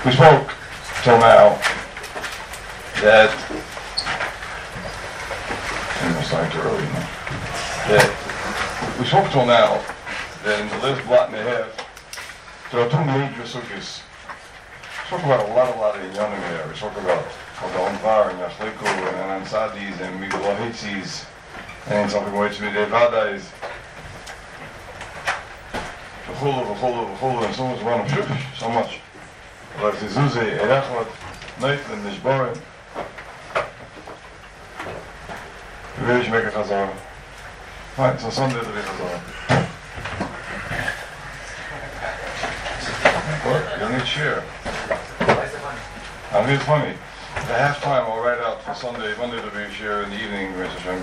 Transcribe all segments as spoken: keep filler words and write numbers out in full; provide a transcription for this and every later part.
We spoke till now that, I'm starting too early now, that we spoke till now that in the last blot and a half, there are two major sugyas. We spoke about a lot, a lot of inyanim there. We spoke about Kodal Bar and Yachliku and Ansadis and Migdal Hitzis and something which we did Vadais. V'chulu, v'chulu, v'chulu, and so much one of so much. Like the Zuzi, Erechot, Neitlen, Nishborim. We really should make a chazara. Fine, so Sunday to be chazara. What? You need share. I mean, it's funny. The halftime I'll write out for Sunday, Monday to be share in the evening, which is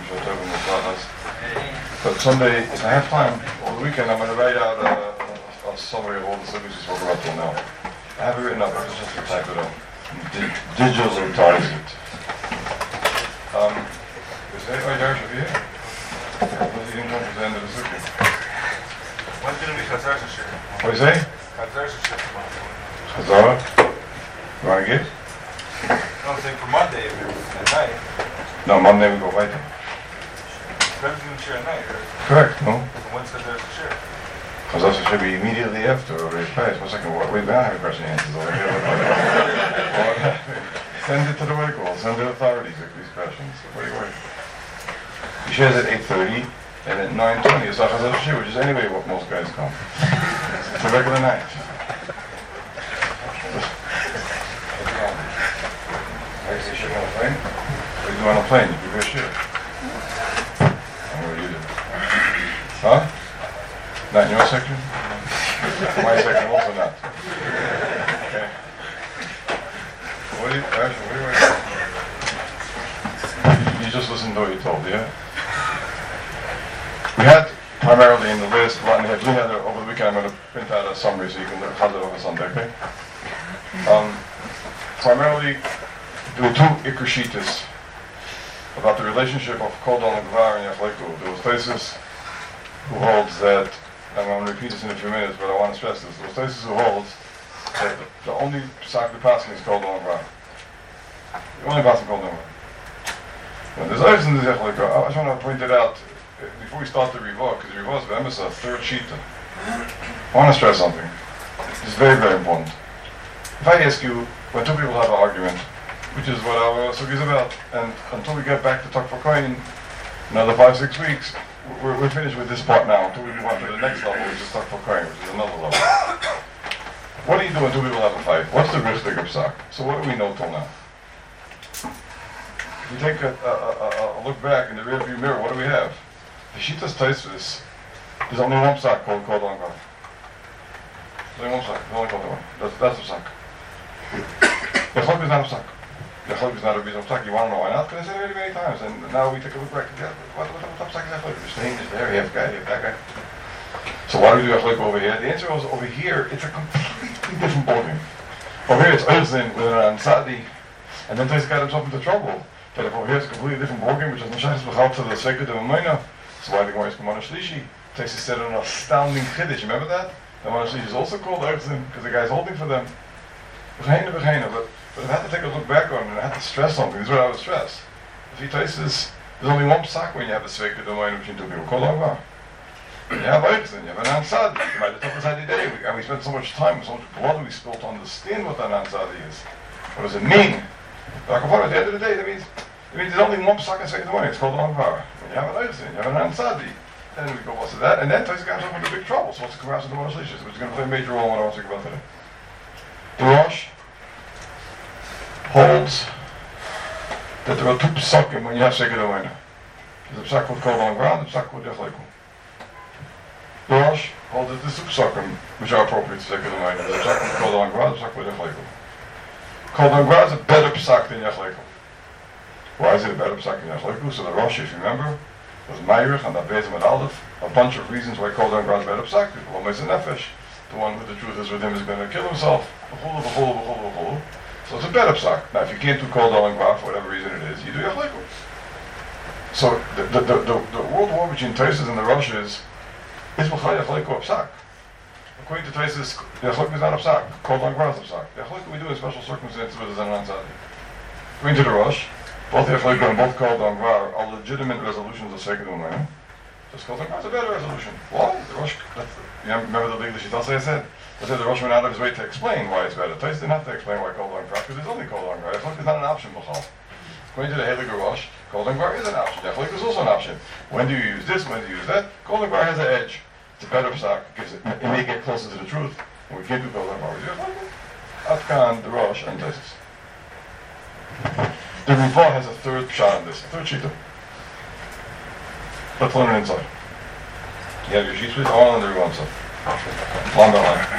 but Sunday, it's a halftime. Over the weekend, I'm going to write out a, a summary of all the subjects we spoke about till now. I have it written up, I just have to type it up. Di- digitalize it. Um, is anybody there should be here? Because he didn't come to the end of the subject. When did we Chazar share? What do you say? Chazar share tomorrow. Chazara? You want to get? No, I'm saying for Monday at night. No, Monday we go right there. Everything share at night, right? Correct, no? When's Chazar share? Because that should be immediately after or very fast. One second, wait, we don't have any question and answers over here. Send it to the wake wall, send the authorities with these questions. Wait, wait. He shares at eight thirty and at nine twenty it's Chazar Shir, which is anyway what most guys come. It's a regular night. I guess you should on a plane. What do you do on a plane? You prepare shir. I know what you do. Huh? Not in your section? My section also not. Okay. What do you, actually, what do you, you, you just listened to what you told, yeah? We had, primarily in the list, one, we had a, over the weekend, I'm going to print out a summary so you can have it over Sunday, okay? Um, primarily, there were two Ikrashitas about the relationship of Kodal and Gvar and Yachleku. There was Tesis who holds that, I'm going to repeat this in a few minutes, but I want to stress this. There was Tesis who holds that the only Psak the passing is Kodal and Gvar. The only passing Kodal and Gvar. Now, there's others in the Yachleku. I just want to point it out before we start the Rivah, because the Rivah is Vemesa, third Shita. I want to stress something. This is very, very important. If I ask you, when two people have an argument, which is what our sugi is about, and until we get back to Talk for Coin, another five, six weeks, we're, we're finished with this part now, until we move on to the next level, which is Talk for Coin, which is another level. What do you do when two people have a fight? What's the Rishtig of Psak? So what do we know till now? If we take a, a, a, a look back in the rearview mirror, what do we have? The Shitas Taisvis, there's only one Psak called Kodal and Gvar. There's only one Psak, there's only called one. That's, that's a Psak. The Chalk is not a Psak. The Chalk is not a reason Psak. You want to know why not? Because I said it already many times, and now we take a look back. What the Psak is that? The name is there, you have guy, you have that guy. So why do we do a Chalk over here? The answer was over here, it's a completely different ballgame. Over here it's Oizlin with an Ansadi, and then Tais got himself into trouble. That if over here it's a completely different ballgame, which is Nashayas B'chal to the Sacred of Amayna. So why the Gemara is Kamana Shlishi? Tais said an astounding Chiddush, remember that? The Kamana Shlishi is also called Oizlin, because the guy's holding for them. But, but if I had to take a look back on it and I had to stress something, this is what I would stress. If he takes this, there's only one psak when you have a sveka domain between two people. Kol ha'var. You have Eichzen, you have an ansad. You might have tough side day, and we spent so much time, so much blood we spilled to understand what an ansad is. What does it mean? But at the end of the day, that means, it means there's only one psak and sveka domain. It's called ha'var. When you have an Eichzen, you have an ansadi. Then we go what's that, and then Tais got himself into big trouble. So what's the comparison to Moshe Lishis, which is going to play a major role in what I want to talk about today. The Rosh holds that there are two psakim when you have Seikud Amayna. There's a psak called Kodal and Gvar, and a psak called Yachleku. The Rosh holds that there's two psakim which are appropriate to Seikud Amayna. There's a psak called Kodal and Gvar, and a psak called Yachleku. Kodal and Gvar is a better psak than Yachleku. Why is it a better psak than Yachleku? So the Rosh, if you remember, was Meirich and Abezim and Aleph, a bunch of reasons why Kodal and Gvar is a better psak. People are Mesa Nefesh. The one with the truth is with him is going to kill himself. V'chulu, v'chulu, v'chulu, v'chulu. So it's a better psak. Now, if you can't do Kodal and Gvar for whatever reason it is, you do Yachleku. So the the, the, the, the world war between Taisus and the Rosh is is b'chal Yachleku a psak. According to Taisus, the Achlok is not Psak. Called on Gvar is Psak. The Achlok we do in special circumstances with the Zanan Tzadi. According to the Rosh, both the Achlok and both called on Gvar are legitimate resolutions of Seikud Umayim. Just called on Gvar is a better resolution. Why? The Rosh, that's, you know, remember the big Lishitase I said? I said the Rosh went out of his way to explain why it's better. Taisus didn't have to explain why called on Gvar, because it's only called on Gvar. Achlok is not an option, B'chal. According to the Heilige Rosh, called on Gvar is an option. The Achlok is also an option. When do you use this? When do you use that? Called on Gvar has an edge. It's a better psak, gives it, it may get closer to the truth, and we can't do Kol Amar. Afkan, the Rosh, and Taisus. The Rivah has a third shot in this, a third shita. Let's learn it inside. You have your sheets with all on the Rivah inside. Line by line.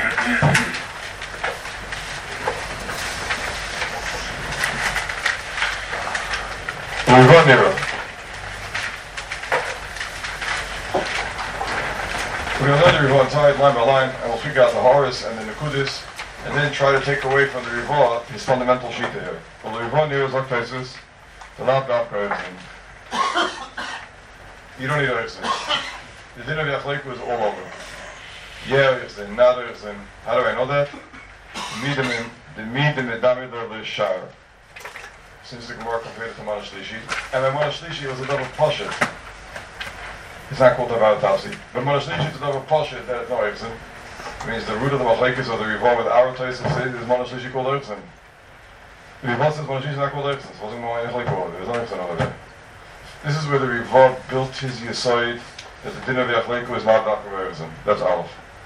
The Rivah Nira. We're going to learn the Rivah inside, line by line, and we'll speak out the Horus and the Nekudis, and then try to take away from the Rivah his fundamental sheet here. Well, the Rivah here is like Taisus, the Lav Dafka Erzin. You don't need Erzin. The din of Yachleiku is all over. Yeah, Erzin, not Erzin. How do I know that? The Midim Edamidar L'Shar. Since the Gemara compared it to Mana Shlishi. And by Mana Shlishi it was a double Pashat. It's not called Tavad Tafsi. But Mana Shlishi is a double Pashat that it's no Erzin. It means the root of the Machlekes or the Rivah with our Taisus is Mana Shlishi called Erzin. The Rivah says Mana Shlishi is not called Erzin. It wasn't Mana Shlishi. There's no Erzin over there. This is where the Rivah built his Yesoid that the din of Yachleiku is not Dafka Erzin. That's Aleph.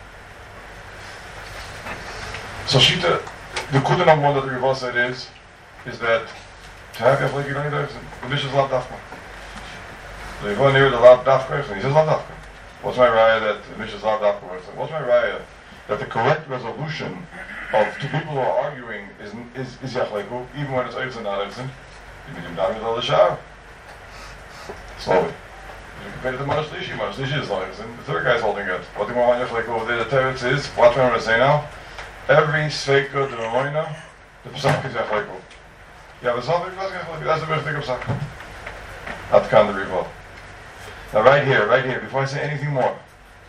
So Shita, the Kudan number one that the Rivah said is, is that to have Yachleiku you don't need Erzin. The Mish is Lav Dafka. The Rivah near the Lav Dafka Erzin. He says Lav Dafka. What's my raya that the Mish is Lav Dafka Erzin? What's my raya that the correct resolution of two people who are arguing is is, is Yachleiku, even when it's Erzin, not Erzin? You mean Yim Dami L'Al Shar? Slowly. You compare it to Mana Shlishi. Mana Shlishi is not Erzin. The third guy's holding it. What do you want Yachleiku over there? The teretz is, watch what I'm going to say now. Every Sveika de Ramoina, the Pesach is Yachleiku. You have a Zavik, that's the best thing of Pesach. Atkan the Rivah. Now right here, right here, before I say anything more,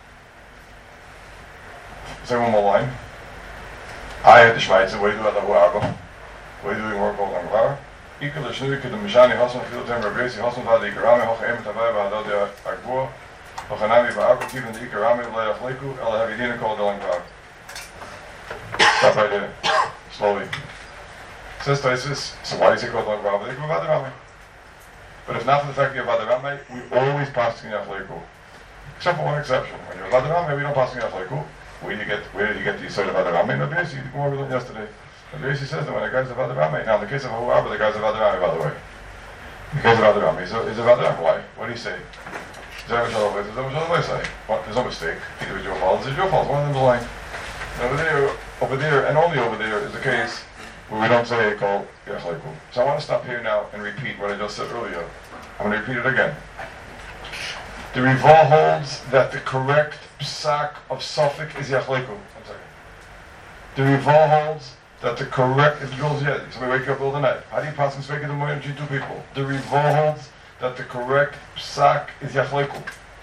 say one more line. I had the Shmaitze, what do you do at the Huarba? What do you do in work on Gvar? Ikel the Shnuik, the Mishani, Hassan, Filotem, Rabesi, Hassan, Vadi, Ikarami, Hoch, Em, Tavai, Vahadodi, Agbua, Hochanami, Va'aku, Kivin, the Ikarami, Vlay, Achleiku, Ela Havidina, called Elan Gvar. Stop right there. Slowly. Says Taisus, so why do you say called Elan Gvar? They come about the Rami. But if not for the fact that you're Vadarame, we always pass in Yachleiku. Except for one exception. When you're Vadarame, we don't pass in Yachleiku. Where do you get where did you get the sort of Vadarame? In the Basi, the Gemara we learned yesterday. The Basi says that when a guy's a Vadarame, now in the case of Huarba, the guy's a Vadarame, by the way. In the case of Vadarame, he's a, he's a Vadarame. Why? What do you say? Is that what say? What? There's no mistake. Either it's your fault, it's your fault. One of them's lying. And over there, over there, and only over there is the case where we don't say called Yachleiku. So I want to stop here now and repeat what I just said earlier. I'm going to repeat it again. The Rivah holds that the correct psak of Suffolk is Yachleiku. One second. The Rivah holds that the correct, if it goes yet, somebody wake up all the night. How do you pass and speak in the morning between two people? The Rivah holds that the correct psak is Yachleiku.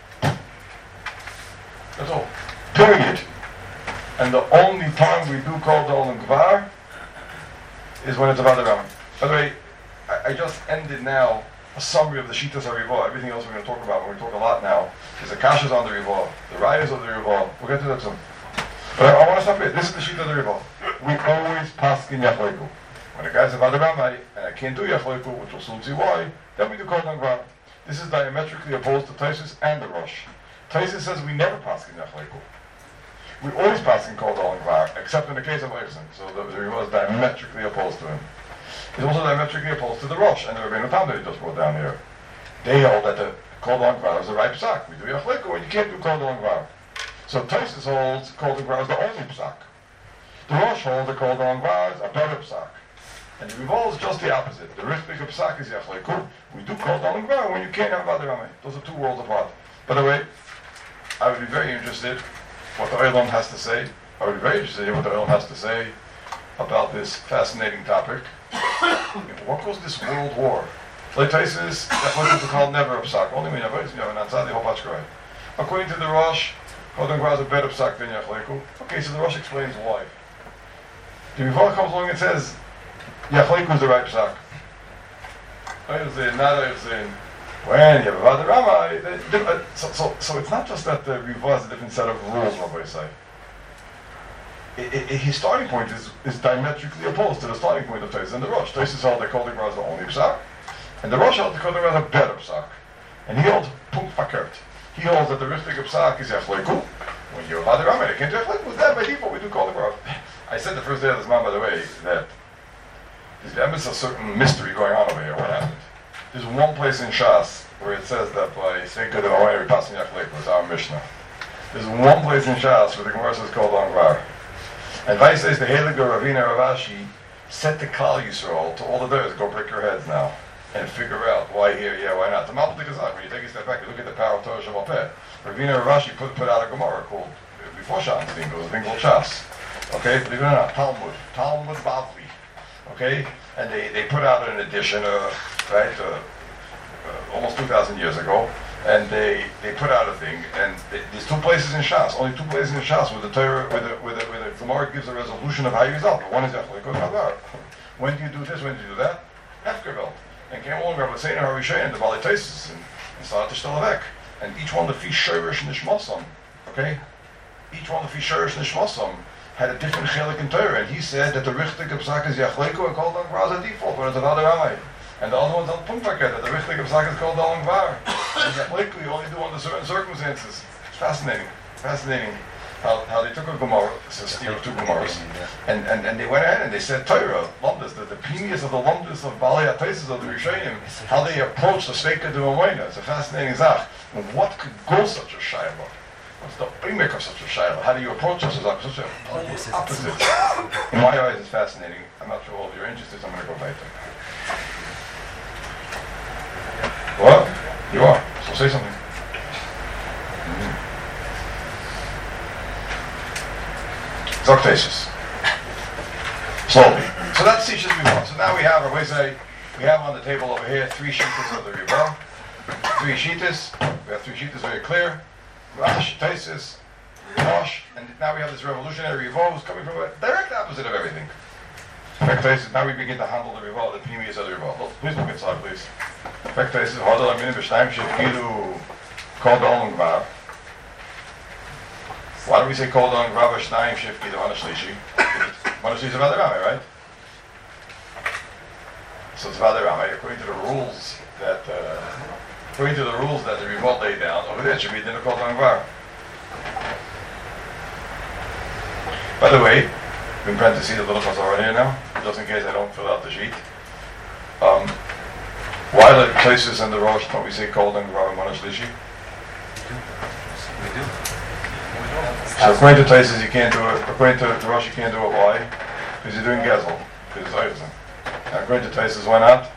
That's all. Period. And the only time we do call the Olam Gvar is when it's about the Rambam. By the way, I, I just ended now a summary of the Shitas HaRivah. Everything else we're going to talk about, when we talk a lot now, is the Kashas on the Rivah, the Rayas of the Rivah. We'll get to that soon. But I, I want to stop here. This is the Shita of the Rivah. We always pass in Yachleiku. When a guy's about the Rambam, and I can't do Yachleiku, which we'll soon see why, then we do Kol Gvar. This is diametrically opposed to Taisus and the Rosh. Taisus says we never pass in Yachleiku. We always pass in Kol Gvar, except in the case of Erzin. So the, the Rivah is diametrically opposed to him. He's also diametrically opposed to the Rosh and the Rabbeinu Tam that he just brought down here. They hold that the Kol Gvar is the right psak. We do Yachleiku and you can't do Kol Gvar. So Taisus holds Kol Gvar is the only psak. The Rosh holds that Kol Gvar is a better psak. And the Rivah is just the opposite. The Rishbik of psak is Yachleiku. We do Kol Gvar when you can't have Vadarame. Those are two worlds apart. By the way, I would be very interested what the Olam has to say. I would be very interested in what the Olam has to say about this fascinating topic. What caused this world war? Like Taisus, that was to call never a psak. Only when you have an ansad, the whole patchkrai. According to the Rosh, Kol Dong Bar is a better psak than Yachleiku. Okay, so the Rosh explains why. The Rival comes along and says, Yachleiku is the right psak. Oyzin, not Oyzin. When you have a Vadarama, so, so, so it's not just that the Rival has a different set of rules, Rabbi say. It, it, his starting point is, is diametrically opposed to the starting point of Taisus and the Rosh. Taisus held that Kol Dong Bar is the only psak, and the Rosh held that Kol Dong Bar is a better psak. And he holds punkt fakert. He holds that the richtige psak is Yachleiku. When you're a Vadarama, you can't do Yachleiku. With that, by default, we do Kol Dong Bar. I said the first day of this man, by the way, that there's a certain mystery going on over here. What happened? There's one place in Shas where it says that by Seika de Moed we pass in Yachleiku. It's our Mishnah. There's one place in Shas where the Gemara says Kol Dong Bar. And Vai says the Heilige Ravina Ravashi said to Klal Yisrael, to all the others, go break your heads now and figure out why here, yeah, why not. The Malbim Tikazak, when you take a step back, you look at the power of Torah Shabbat Peh. Ravina Ravashi put, put out a Gemara called, before Shan's thing, it was a thing called Shas. Okay, believe it or not, Talmud, Talmud Bavli. Okay, and they, they put out an edition, uh, right, uh, uh, almost two thousand years ago, and they, they put out a thing, and they, there's two places in Shas, only two places in Shas where the Torah, where the, where the, where the Gemara gives a resolution of how you resolve it. One is Yachleiku Chavar. When do you do this? When do you do that? Hefkerveld. And came along Rabbi Seiner Harishayin, the Bali Taisus, and, and started to Shtalavek. And each one of the Fish Shirish Nishmasam, okay? Each one of the Fish Shirish Nishmasam had a different chelik in Torah, and he said that the richtige psak is Yachleiku and Kol Dong Bar as a default when it's a Vadarama. And the other one's on Pumpaket, that the richtige psak is Kol Dong Bar. And Yachleiku you only do under certain circumstances. It's fascinating, fascinating how, how they took a Gemara, it's a steer of two Gemaras, and, and, and they went ahead and they said Torah, Lumdus, the, the pinius of the Lumdus of Bali HaTaisus of the Rishayim, how they approach the Steika de Moed. It's a fascinating zach. And what could go such a shayla? What's the paymek of such a shayla? How do you approach such a zach? Such a polar opposite. In my eyes, it's fascinating. I'm not sure all of you are interested, so I'm going to go right there. What? You are. So say something. Mm-hmm. Zoctaceous. Slowly. So that's Sishas Riva. So now we have, or we say, we have on the table over here three sheetas of the Riva. Three sheetas. We have three sheetas very clear. Rash, Taisus, Rosh, and now we have this revolutionary Riva who's coming from a direct opposite of everything. Taisus, now we begin to handle the Riva, the Pneumius of the Riva. Please look inside, please. Taisus, Hodel Aminim B'Shnaim Shefkilu Kol Dong Bar. Why do we say Kol Dong Bar B'Shnaim Shefkilu Mana Shlishi? Mana Shlishi is Vadarama, right? So it's Vadarama, according to the rules that, uh, according to the rules that the Riva laid down, over there it should be Din Kol Dong Bar. By the way, I'm in parentheses a little chazara here now, just in case I don't fill out the sheet. Um, why the Taisus and the Rosh don't we say Kol Dong Bar and Mana Shlishi? We do. So according to Taisus you can't do it, according to the Rosh you can't do it, why? Because you're doing Gezel, because it's Eivzen. And according to Taisus, why not?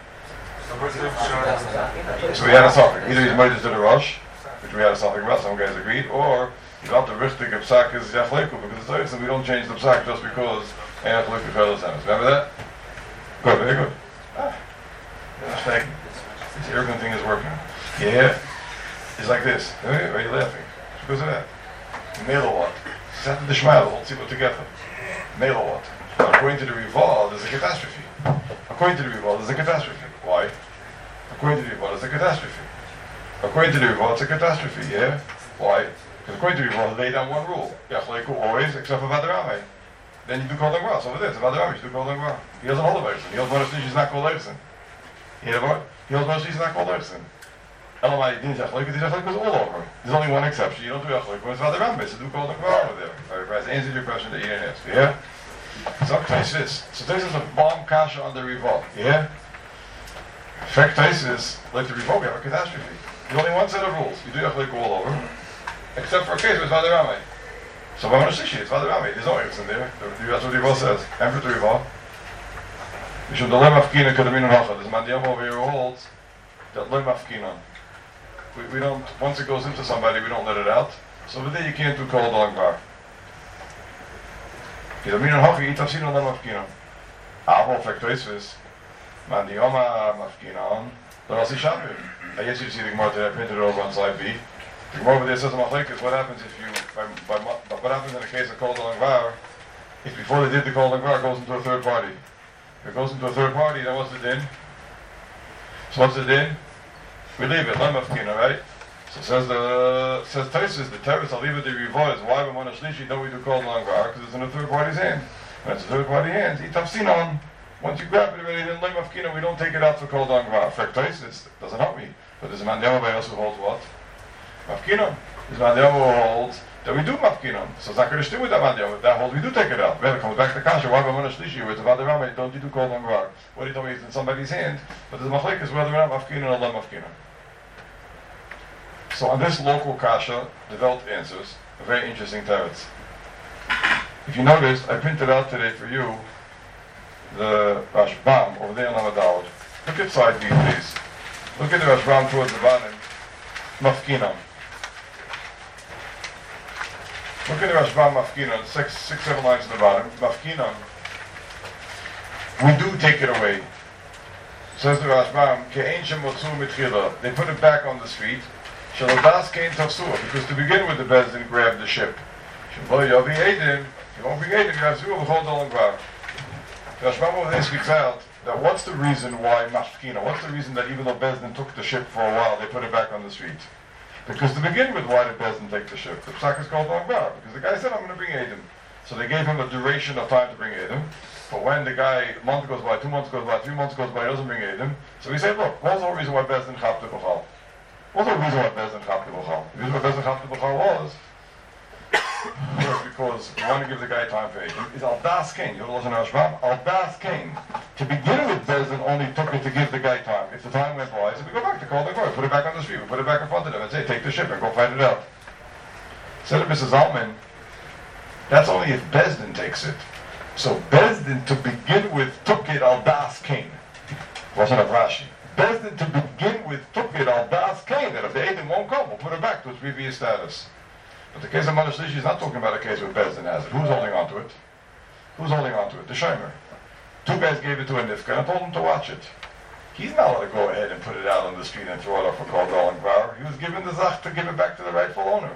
So we had a topic. Either he's murdered to the Rosh, which we had a topic about, some guys agreed, or you got the richtige psak is Yachleiku, because it's Eivzen, we don't change the psak just because Yachleiku fellows in us. Remember that? Good, very good. Ah, yeah, this arrogant thing is working. Yeah, it's like this. Why are you laughing? It's because of that. Mela what? Set the Shmael, let's see what together. Mela what? Now, according to the Rival, there's a catastrophe. According to the Rival, there's a catastrophe. Why? According to the Rival, there's a catastrophe. According to the Rival, it's a catastrophe, yeah? Why? Because according to the Rival, they laid down one rule. Yachleiku always, except for Vadarame. Then you do Kol Dong Bar. So over there, it's Vadarame, you do Kol Dong Bar. He doesn't hold a Eivzen. He holds Mana Shlishi, he's not called Eivzen. He holds Mana Shlishi, he's not called Eivzen. Elamai Din Yachleiku, Din Yachleiku is all over. There's only one exception. You don't do Yachleiku, it's Vadarame, so do Kol Dong Bar over there. Alright, guys, answered your question that you didn't ask. Yeah? So Taisus. So Taisus is a bomb kasha on the Rival. Yeah? Fact Taisus, like the Rival, we have a catastrophe. There's only one set of rules. You do Yachleiku all over. Except for a case where it's Vadarame. So Mana Shlishi, it's Vadarame. There's no Eivzen there. That's what the Rival says. Emperor to Rival. Mishum Dolem Afkinan Kadaminon Hacha. There's a Mandiyam over here who holds that Lem Afkinan. We, we don't, once it goes into somebody, we don't let it out. So over there you can't do Kol Dong Bar. Kadaminon Hacha, Itafsinon Lem Afkinan. Avo Fektoisvis. Mandiyama Afkinan. Then I'll see Shabbat. I guess you see the Gemara that I printed it over on slide B. The Gemara over there says, Machlekes, what happens if you, by, by, by, what happens in the case of Kol Dolan Gvar, if before they did the Kol Dolan Gvar, it goes into a third party. If it goes into a third party, then what's the din? So what's the din? We leave it, Lemafkina, right? So says the, says Taisus, the terrorists, I'll leave it the Rivaz, why we want to shlishi, don't we do Kol Dolan Gvar? Because it's in a third party's hand. When it's a third party hands, eat tafsinon. Once you grab it already, then Lemafkina, we don't take it out for Kol Dolan Gvar. Fact Taisus, it doesn't help me. But there's a man Yamabay also holds what? Mafkinon. There's a man Yamabay holds that we do Mafkinon. So it's not going to stick with that man Yamabay. That holds we do take it out. Then it comes back to Kasha. Why Bamana Shlishi? With the Vadarama, don't you do Kol Dolan Gvar? What do you tell me is in somebody's hand? But there's a Machlekes whether or not Mafkinon or Lemafkinon. So on this local Kasha, developed answers, a very interesting teretz. If you noticed, I printed out today for you the Rashbam over there on Amadal. Look at side B, please. Look at the Rashbam towards the bottom. Mafkinam. Look at the Rashbam Mafkinam, six, six, seven lines at the bottom. Mafkinam. We do take it away. Says the Rashbam, Ke'en shemotzu mitchila. They put it back on the street. Shalodas kein tafsua, because to begin with, the Bezdin grabbed the ship. Shelo yavi edim. If you won't bring edim, you have to do Chol Dolan Gvar. The Rashbam over there speaks out that what's the reason why Mafkina? What's the reason that even though Bezdin took the ship for a while, they put it back on the street? Because to begin with, why did Bezdin take the ship? The psak is called Dolan Gvar, because the guy said, I'm going to bring edim. So they gave him a duration of time to bring edim. But when the guy, a month goes by, two months goes by, three months goes by, he doesn't bring edim. So he said, look, what's the whole reason why Bezdin chapte b'chal? What's the reason why Bezdin chapte b'chal? The reason why Bezdin chapte b'chal was, was because we want to give the guy time for edim. Is al das kain. You know what Rashbam? Al das kain. To begin with, Bezdin only took it to give the guy time. If the time went by, he said, we go back to call the guy, put it back on the street, we put it back in front of them and say, take the ship and go find it out. Said to Missus Alman, that's only if Bezdin takes it. So Bezdin, to begin with, took it al das kain. Wasn't a Rashi. Bezdin, to begin with, took it al das kain, that if the edim won't come, we'll put it back to its previous status. But the case of Mother Shlishi is not talking about a case where Bezdin has it. Who's holding on to it? Who's holding on to it? The Shomer. Two guys gave it to a Nifka and told him to watch it. He's not allowed to go ahead and put it out on the street and throw it up for Kol Dolan Gvar. He was given the Zach to give it back to the rightful owner.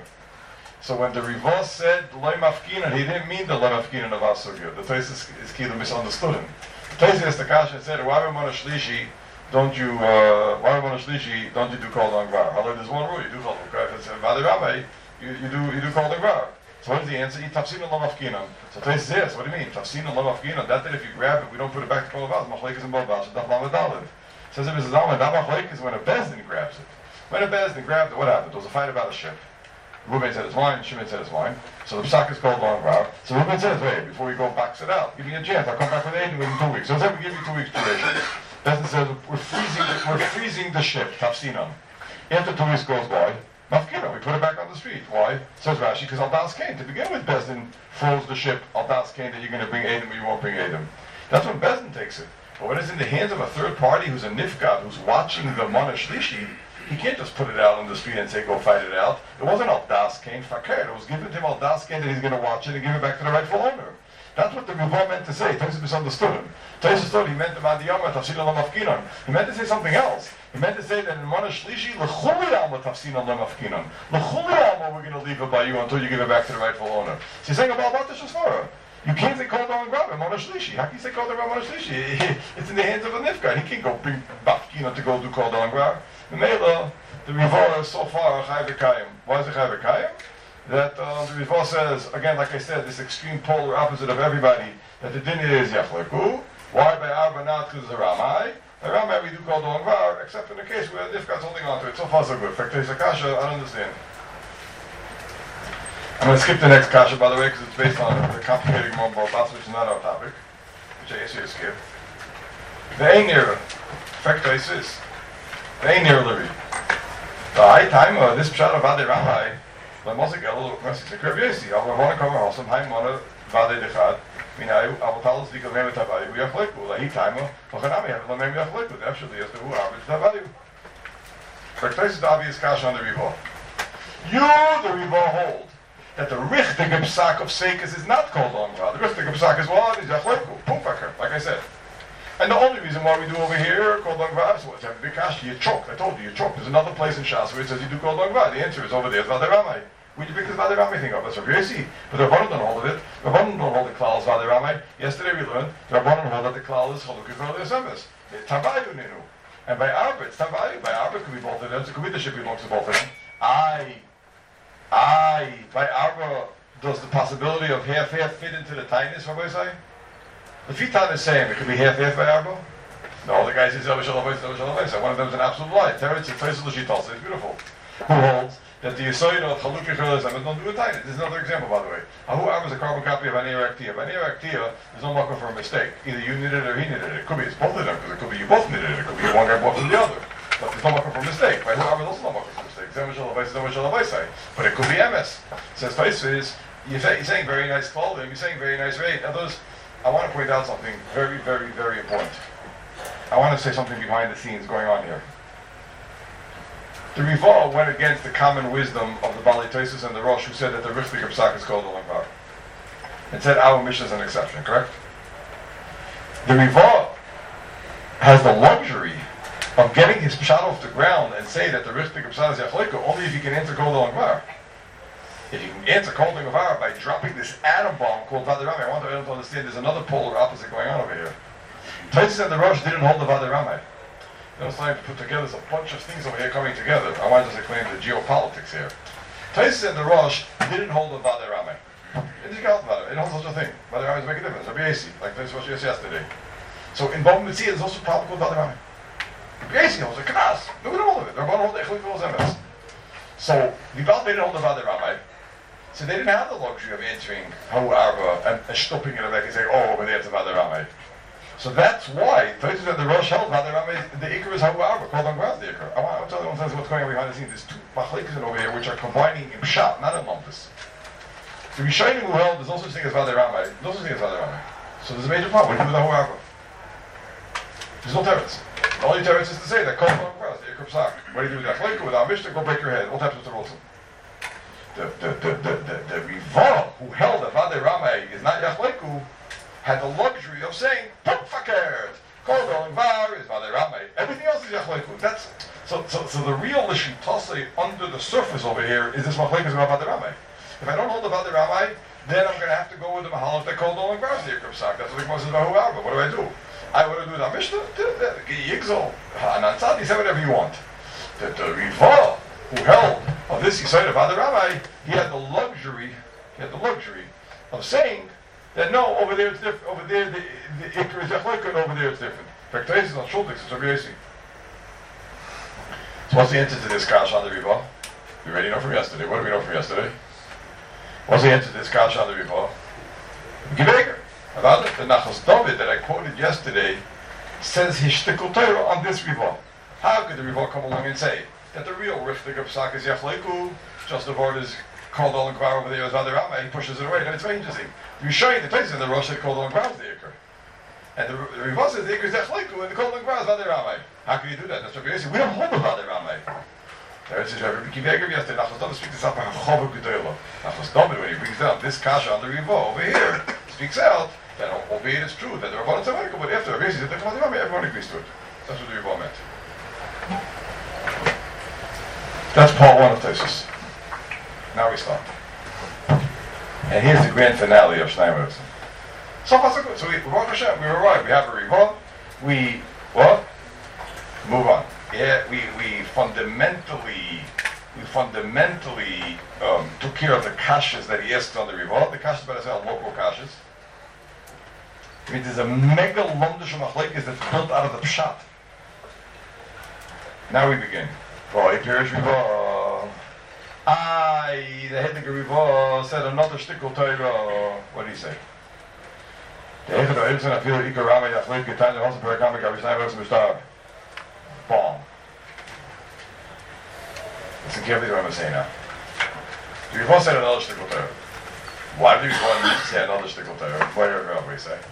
So when the Rivos said Loi Mafkinan, he didn't mean the Loi Mafkinan of Asugya. The Taisus is Kilo misunderstood him. The Taisus the Kasha said, why Ramona Shlishi don't you, uh, why Ramona Shlishi don't you do Kol Dolan Gvar? However, there's one rule, you do Kol Dolan Gvar. If it's Vadirame, you, you do you do Kol Dolan Gvar. So what is the answer? Tafsin Lo Mafkinan. So Taisus says, yes, what do you mean? Tafsin Lo Mafkinan. That that if you grab it, we don't put it back to Kol Dolan Gvar. Machlekes and Bobash, Daf Lamed Daled. Says if Missus Alman, that Machlekes when a Bezdin grabs it. When a Bezdin grabbed it, what happened? There was a fight about a ship. Reuben said it's mine, Shimon said it's mine. So the psak is called Dolan Gvar. So Reuben says, wait, before we go box it out, give me a chance, I'll come back with eight within two weeks. So instead we give you two weeks duration. Bezdin says, we're freezing the, we're freezing the ship, Tafsinan. After two weeks goes by, Mafkina, we put it back on the street. Why? Says Rashi, because Aldas came. To begin with, Bezdin froze the ship. Aldas came that you're going to bring Edom or you won't bring Edom. That's when Bezdin takes it. But when it's in the hands of a third party who's a nifgad, who's watching the Mana Shlishi, he can't just put it out on the street and say, go fight it out. It wasn't Aldas Kain Fakir. It was given to him Aldas Kain that he's going to watch it and give it back to the rightful owner. That's what the Rivah meant to say. Taisus misunderstood him. Taisus thought he meant the Madiyama Tafsina Lamafkinan. He meant to say something else. He meant to say that in Mana Shlishi, L'chuli Alma Tafsina Lamafkinan. L'chuli Alma, we're going to leave it by you until you give it back to the rightful owner. So he's saying about what this is for. You can't say Kol Dolan Gvar in Mana Shlishi. How can you say Kol Dolan Gvar Mana Shlishi? It's in the hands of a nifgad. He can't go bring Bafkina to go do Kol Dolan Gvar. The Mela, the Rivah is so far Chai V'Kayim. Why is it Chai V'Kayim? That uh, the Rivah says, again, like I said, this extreme polar opposite of everybody, that the din is Yachleku. Why by Arba not? Because it's a Ramai. By Ramai we do Kol Dolan Gvar, except in the case where the nifgad's holding on to it. So far so good. In fact, there's a kasha, I don't understand. I'm going to skip the next kasha, by the way, because it's based on the complicated Mombal, which is not our topic, which I asked you to skip. The Einir, fact I is, the Einir Liri. The high time of this Pshat of Vade Ramai, the Mosik Elo, Mercy, the Kreb Yesi, I want to come out, some high Mona Vade Dechad, I will tell us the Kamem Tavadi, we are flexible, the high time of Hochanami, have the name of flexible, actually, as the who are with Tavadi. Fact I is the obvious kasha on the Rivah. You, the Rivah, hold that the richtige psak of Sekes is not called on God. The richtige psak is what? Is Yachleku, Pumpaker, like I said. And the only reason why we do over here called Long Vav is to have a big kash. You choked. I told you, you choked. There's another place in Shas where it says you do called Long Vav. The answer is over there. It's Vader Ramai. Where'd you pick this Vader Ramai thing up? That's Rabbi Yossi. But the Rabbanon don't hold of it. The Rabbanon don't hold the klal as Vader Ramai. Yesterday we learned the Rabbanon hold that the klal is Chalukah for the Semes. Tavayu Ninu. And by Arba, it's Tavayu. By Arba it could be both of them. So the ship belongs to both of them. I, I, by Arba, does the possibility of half-half fit into the tightness, Rabbi say? The Fitan is saying it could be half-half by Arba. No, the guy says, one of them is an absolute lie. Teretz, it's it's beautiful. Who holds that the Yisoid of Chalukah Chilazem don't do a tightness. This is another example, by the way. Ahu Arba is a carbon copy of Ani Araktia. Ani Araktia, there's no marker for a mistake. Either you needed it or he needed it. It could be it's both of them, because it could be you both needed it. It could be one guy bought from the other. But there's no marker for a mistake. Right? Ahu Arba is also no marker for a mistake. But it could be M S. Says Taisvis, you're saying very nice clothing, you're saying very nice rate. Now those, I want to point out something very, very, very important. I want to say something behind the scenes going on here. The Rival went against the common wisdom of the Bali Tosis and the Rosh, who said that the Richtig of Psak is called Olam Var. And said our mission is an exception, correct? The Rival has the luxury of getting his pshat off the ground and say that the Richtig of Psak is Yachleiko only if he can answer called Olam Var. If you can answer called Olam Var by dropping this atom bomb called Vadarami, I want everyone to understand there's another polar opposite going on over here. Tosis and the Rosh didn't hold the Vadarami. They were trying to put together a bunch of things over here coming together. I want to just explain the geopolitics here. Tosis and the Rosh didn't hold the Vadarami. They didn't hold Vadarami. They don't hold such a thing. Vadarami make a difference. Rabbi Yossi, like Tosis was just yesterday. So in Bava Metzia, there's also a problem called Vadarami. Rabbi Yossi holds a Knas. No, we don't hold it. They're going to hold Echlik Vos Emes. So the Baal didn't hold the Vadarami. So they didn't have the luxury of answering Hahu Arba and, and stopping it back and saying, oh, over there it's a Vadarami. So that's why Tosis and the Rosh held Vadarami, the Iker is Hahu Arba, called on Graz the Iker. I want to tell you what's going on behind the scenes. There's two Machlikas over here which are combining in Pshat, not in Lumpus. The Rishonim who held, there's no such thing as Vadarami. No such thing as Vadarami. So there's a major problem. What do you do with Hahu Arba? There's no teretz. The only teretz is to say that called on Graz the Iker Psak. What do you do with that? Chleika, with our Mishnah, go break your head. What happens with the Rosen? The the the the the, the Rival who held that Vadarami is not Yachleiku had the luxury of saying, "Pop fakert, called on Var is Vadarami. Everything else is Yachleiku." That's so so so the real issue Tosei under the surface over here is this Machleikus about Vadarami. If I don't hold the Vadarami, then I'm going to have to go with the Mahalach that called on Var the Yikr. That's what the Gemara says about Huarba. What do I do? I would do the Mishnah, Yigzol, Hanatzad. Say whatever you want. The the Rival who held of this Yisrael of Vadarami, he had the luxury, he had the luxury of saying that no, over there it's different. Over there the the Iker is Yachleika, and over there it's different. In fact, today is not Schultix, it's Rabbi Yossi. So what's the answer to this Kash on the Rival? We already know from yesterday. What do we know from yesterday? What's the answer to this Kash on the Rival? Gebeger. About it, the Nachos David that I quoted yesterday says his shtickle Torah on this Rival. How could the Rival come along and say that the real Richtig of Psak is Yachleiku, just the word is called Olan Kvar over there as Vadarami, he pushes it away. Now it's very interesting. You're showing the Tosis in the Rosh that called Olan Kvar is the Iker. And the, the Rival says the Iker is Yachleiku and the called Olan Kvar is Vadarami. How can you do that? That's what we say. We don't hold the Vadarami. There is a Rabbi Kiveger yesterday, Nachos David speaks this up on Chova Gedolah. Nachos David, when he brings down this Kasha on the Rival over here, speaks out that albeit it's true that the Rabbanon said, but after Rabbi said the Vadarami, everyone agrees to it. That's what the Rival meant. That's part one of Tosis. Now we start. And here's the grand finale of Shnei Mertzen. So far so good. So we, Baruch Hashem, we arrived. We have a Rival. We, what? Move on. Yeah, we, we fundamentally, we fundamentally um, took care of the kashas that he asked on the Rival. The kashas, better say, are local kashas. I mean, there's a mega Lomdish Machlekes that's built out of the Pshat. Now we begin. Oh, Pirish Rival. I, the head of the Rival, said another shtickle Torah. What did he say? The head of the Rival, I feel that Ikar Rama Yachlik, Ketanya, Hosa Perakama, Gavishnai, Rosa Mishtar. Bomb. Listen carefully to what I'm going to say now. The Rival said another shtickle Torah. Why did the Rival need to say another shtickle Torah? What did the Rival say?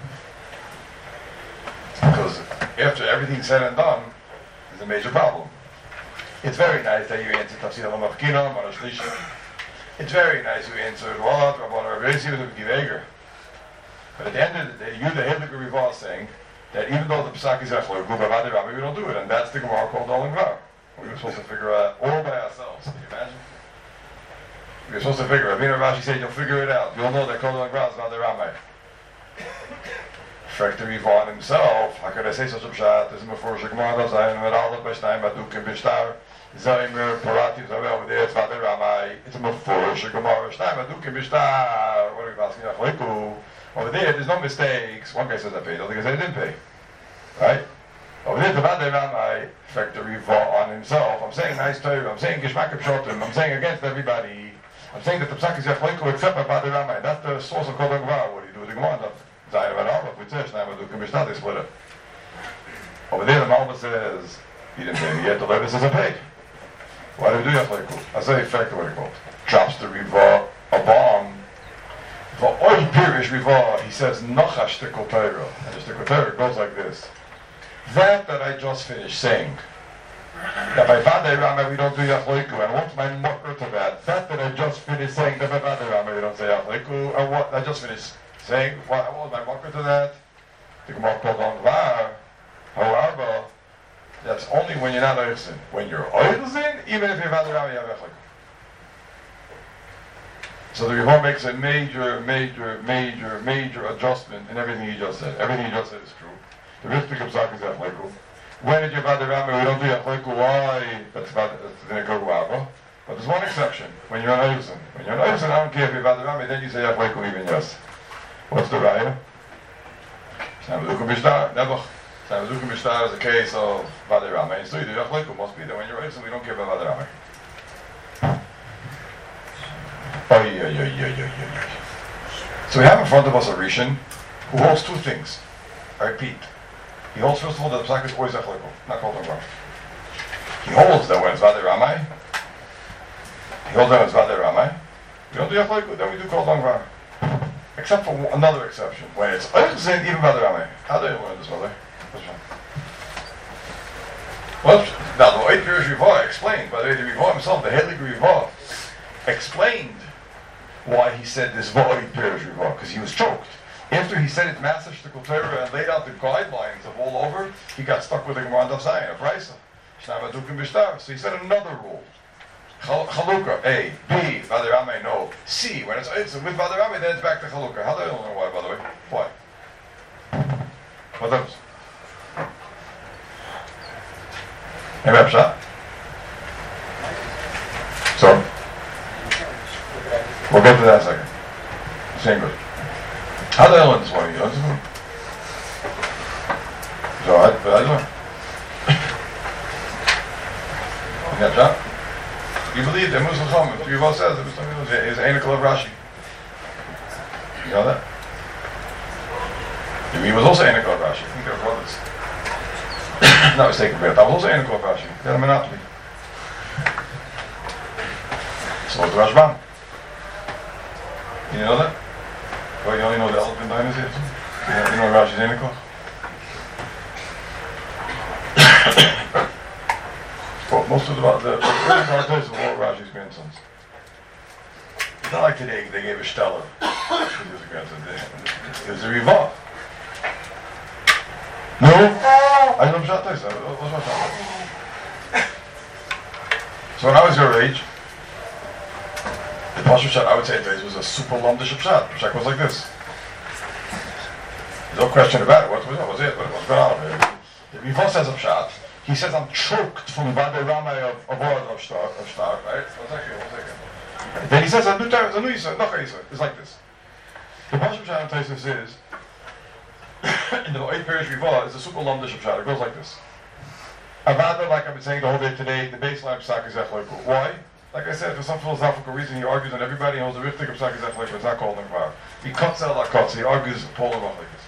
Because after everything's said and done, there's a major problem. It's very nice that you answered Tafsir Al-Mafkina, Mara Shlishi. It's very nice you answered Walat, Rabban Rabbeisi, with the Giveger. But at the end of the day, you're the head of the Rival saying that even though the Pesach is Echloiku, Bavadei Rami, we don't do it, and that's the Gemara called Olam Gvar. We were supposed to figure out all by ourselves. Can you imagine? We were supposed to figure it. Rabbeinu Rashi said, you'll figure it out. You'll know that Kol Olam Gvar is Bavadei Rami. Fractor Yvonne himself, how could I say such a pshat? This is before Shekmar, Zayin, Merallah, Beshnaim, Badukim, Bishtar, Zaymer, Parativ, Zavel, over there, it's Bavadei Rami. It's a before Shekmar, Beshnaim, Badukim, Bishtar. What are we asking? Echloiku. Over there, there's no mistakes. One guy says I paid, the other guy says I didn't pay. Right? Over there, the Bavadei Rami, Fractor Yvonne on himself. I'm saying nice Torah. I'm saying Geshmak Pshotim. I'm saying against everybody. I'm saying that the Pesach is Echloiku except by Bavadei Rami. That's the source of Kol Gvar. What do you do with the Gemara? Zayin and Alba, we say, Shnai Badukim Bishtar, they split it. Over there, the Malva says, he didn't pay me yet, the Levi says I paid. Why do we do Echloiku? I say, effect, what do you call it? Drops the Riva, a bomb. V'oi Pirish Riva, he says, Nachash Tikkel Torah. And the Tikkel Torah goes like this. That that I just finished saying, that by Bavadei Rami we don't do Echloiku, and what's my mocker to that? That that I just finished saying, that by Bavadei Rami we don't say Echloiku, and what, I just finished saying, what, what was my mocker to that? The Gemara called on Gvar. However, that's only when you're not Oichzin. When you're Oichzin, even if you're Bavadei Rami, you have Echloiku. So the Gemara makes a major, major, major, major adjustment in everything he just said. Everything he just said is true. The Rishtik of Pesach is Echloiku. When did you Bavadei Rami? We don't do Echloiku. Why? That's about the Nekog Wava. But there's one exception. When you're an Oichzin. When you're an Oichzin, I don't care if you're Bavadei Rami, then you say Echloiku even yes. What's the raya? Shnai Badukim Bishtar, Nebuch. Shnai Badukim Bishtar is a case of Bavadei Rami. So you do Echloiku, must be that when you're Oichzin, we don't care about Bavadei Rami. Oh, yeah, yeah, yeah, yeah, yeah, yeah. So we have in front of us a Rishon who holds two things. I repeat. He holds, first of all, that the Pesach is always Echloiku, not called on Gvar. He holds that when it's Bavadei Rami, he holds that when it's Bavadei Rami, we don't do Echloiku, then we do called on Gvar. Except for another exception, when it's Oichzin, even Bavadei Rami. How do you learn this, brother? What's wrong? Well, now the Oid Pirish Riva explained, by the way, the Riva himself, the Hedlig Riva, explained why he said this Oid Pirish Riva, because he was choked. After he said it massive Shtikul Torah and laid out the guidelines of all over, he got stuck with the Gemara of Zayin, a Brisa. Shnai Badukim Bishtar. So he said another rule. Chalukah, A, B, Bavadei Rami, no. C, when it's, it's with Bavadei Rami, then it's back to Chalukah. How do I don't know why, by the way? Why? What else? Any shot? So, we'll get to that in a second. Same good. How do I learn this morning? You learn this morning? So, I, but I learn. You got shot? You believe that Muslim Chum, if Yuval says that Muslim is an Anikel of Rashi. You know that? He was also Anikel of Rashi. I think they were brothers. No, mistaken, but I was also Anikel of Rashi. They had a monopoly. So was the Rashban. You know that? Well, you only know the elephant dynasty? You know, you know Rashi's Anikel? Well, most of the, the, the early Bartos were all Rashi's grandsons. It's not like today, they gave a Stellar. He was a grandson. It was a Riva. No? I don't know Pshat Tais. What's my Pshat? So when I was your age, the Pasha Pshat, I would say Tais was a super Lomdish Pshat. Pshat goes like this. There's no question about it. What was it? What was it? What's going on? The Riva says a Pshat. He says, I'm choked from Bavadei Rami of of of Shtar, of Shtar, right? One second, one second. Then he says, a new Torah, a new Yisrael, no Yisrael. It's like this. The Pasha Pshat in Taisus is, in the Oid Pirish Riva, is a super Lomdish Pshat. It goes like this. Avada, like I've been saying the whole day today, the baseline of Pesach is Echloiku. Why? Like I said, for some philosophical reason, he argues on everybody holds the Riftik of Pesach is Echloiku. It's not called in Gvar. He cuts out like cuts. He argues Paul and like this.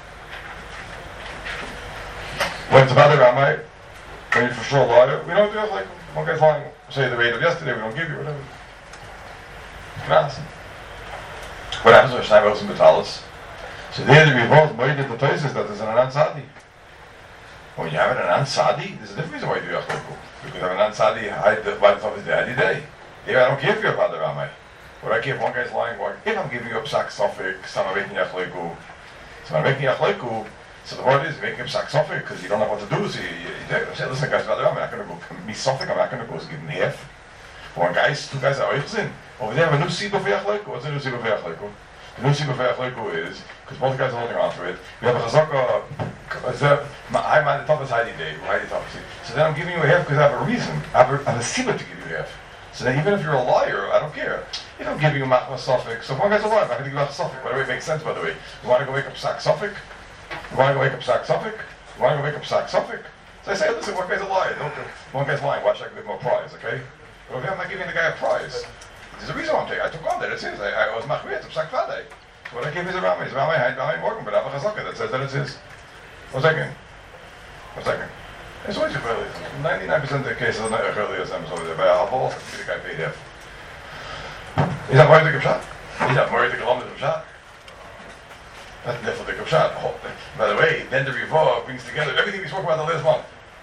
When it's Bavadei Rami, when you're for sure a liar, we don't do it like one guy's lying. Say the rate of yesterday, we don't give you whatever. Grass. What happens when Shnai Badukim Bitalis? So there the revolt made the places that there's an Anan Sadi. When you have an Anan Sadi, there's a different reason why you do Echloiku. Because an Anan Sadi hide the by the top of his daddy day. Here I don't care if you're Bavadei Rami. What I care if one guy's lying, going, if I'm giving you a Pesach Sofik, so I'm making Echloiku. So I'm making Echloiku, So the word is making him sack sofik because you don't know what to do. So you, you, you say, listen, guys, I'm not going to go me sofik. I'm not going to go give him half. One guys, two guys are oichzin. Over there, have a new siba for yachleiku. What's a new siba for yachleiku? The new siba for yachleiku is because both guys are holding on to it. We have a chazaka. I mind the toughest Heidi day. Heidi toughest. So then I'm giving you a half because I have a reason. I have a, I have a siba to give you half. So then even if you're a liar, I don't care. If I'm giving you machma sofik, so if one guy's a liar, I'm not going to give you machma sofik. By the way, it makes sense. By the way, you want to go wake up sack sofik? You want to go wake up sack sofik? You want to go wake up sack sofik? So I say, listen, one guy's a liar. Don't, one guy's lying. Why should I give him a prize? Okay? But okay, I'm not giving the guy a prize. There's a reason why I'm taking. I took on that. It's his. I, I was machmir. It's psak fadei. So what I gave is a ramai. It's ramai. I ramai morgan, but I have a chazaka that says that it's his. One second. One second. It's always early. ninety-nine percent of the cases are not early as I'm over there. But I'll also see the guy paid half. Is that more to give shot? Is that more to give shot? That's definitely a good shot. Oh, by the way, then the Rivah brings together everything we spoke about the last month.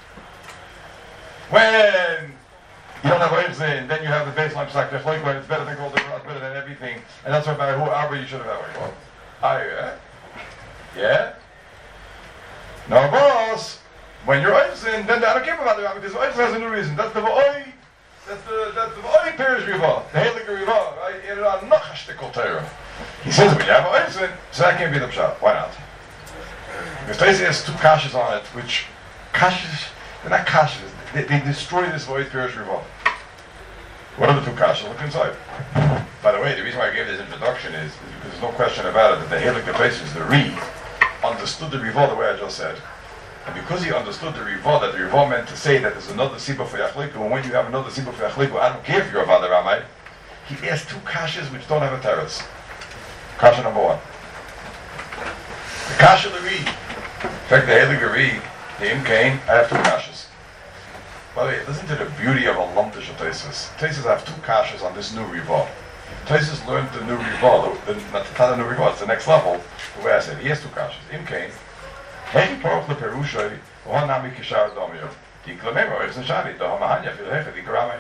When you don't have waves in, then you have the baseline psak techlik, when it's better than gold, it's better than everything, and that's no matter who Abba you should have had. Well, I, yeah? Yeah? No, boss. When you're waves in, then I don't care about the Rambam because waves has a new reason. That's the V'oi. That's the that's the V'oi Perish Rivah, the Heilige Rivah, right? It's a nachashtikol Torah. He says when you have a Oitzin, so that can't be the Pshat. Why not? Because Taisi has two kashas on it, which kashas, they're not kashas, they, they destroy this V'oi Perish Rivah. What are the two kashas? Look inside. By the way, the reason why I gave this introduction is, is because there's no question about it that the Heilige Basis, the Re, understood the Rivah the way I just said. And because he understood the Rivah, that the Rivah meant to say that there's another Siba for Yachleiku, and when you have another Siba for Yachleiku, I don't care if you're a Vada Ramai, he asked two kashas which don't have a teretz. Kasha number one. The Kasha the Re. In fact, the Heilige Re, the Im Kain, I have two kashas. By the way, listen to the beauty of a Lamdish of Taisus. Taisus have two kashas on this new Rivah. Taisus learned the new Rivah, the, the, not the new Rivah, it's the next level, the way I said, he has two kashas. Im Kain, Hei Porch le Perushay, Ohan Nami Kishar Domio, Di Klamemo, Ex Nishani, Doha Mahanya, Fil Hecha, Di Karame.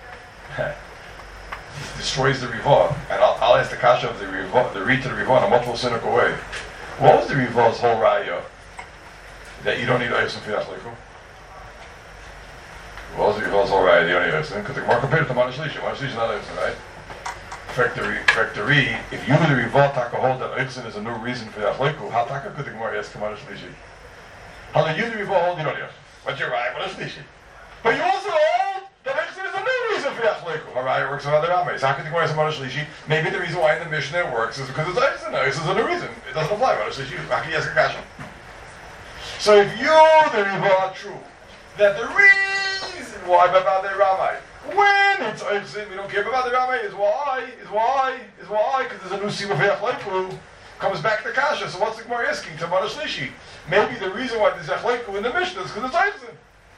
Destroys the Rivah, and I'll, I'll ask the kasha of the Rivah, the read to the Rivah in a multiple cynical way. What was the Rivah's whole raya? That you don't need Eisim for Yachleiku? What was the Rivah's whole raya? You don't need Eisim? Because the Gemara compared it to Manish Lisha. Manish Lisha is not Eisim, right? Factory, if you the Rivah taka hold that Eisim is a new reason for Yachleiku, how taka could the Gemara ask Manish Lisha? How do you the Rivah hold? You don't need. But you're right, Manish Lisha. But you also hold that Eisim is a new reason for Yachleiku. Haraya works on other Rameis. How could the Gemara say Manish Lishi? Maybe the reason why in the Mishnah it works is because it's Eisim. Eisim is a new reason. It doesn't apply Manish Lishi. How can you ask a kasha? So if you the Rivah true, that the reason why Baba the Ramai, when it's Eisim, we don't care about the Ramai, is why, is why, is why, because there's a new Sima for Yachleiku, comes back to kasha. So what's the Gemara asking to Manish Lishi? Maybe the reason why there's Yachleiku in the Mishnah is because it's Eisim.